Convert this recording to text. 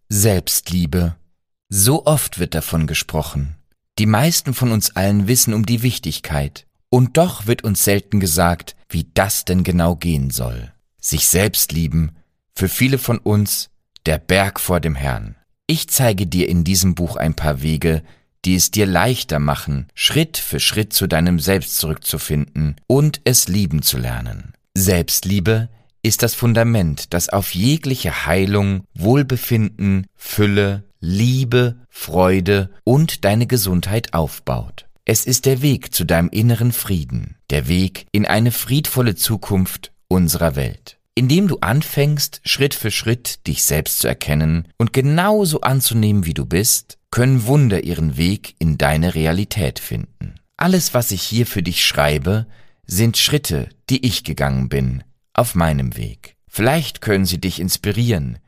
Selbstliebe. So oft wird davon gesprochen. Die meisten von uns allen wissen um die Wichtigkeit. Und doch wird uns selten gesagt, wie das denn genau gehen soll. Sich selbst lieben, für viele von uns der Berg vor dem Herrn. Ich zeige dir in diesem Buch ein paar Wege, die es dir leichter machen, Schritt für Schritt zu deinem Selbst zurückzufinden und es lieben zu lernen. Selbstliebe ist das Fundament, das auf jegliche Heilung, Wohlbefinden, Fülle, Liebe, Freude und deine Gesundheit aufbaut. Es ist der Weg zu deinem inneren Frieden, der Weg in eine friedvolle Zukunft unserer Welt. Indem du anfängst, Schritt für Schritt dich selbst zu erkennen und genauso anzunehmen, wie du bist, können Wunder ihren Weg in deine Realität finden. Alles, was ich hier für dich schreibe, sind Schritte, die ich gegangen bin, auf meinem Weg. Vielleicht können sie dich inspirieren,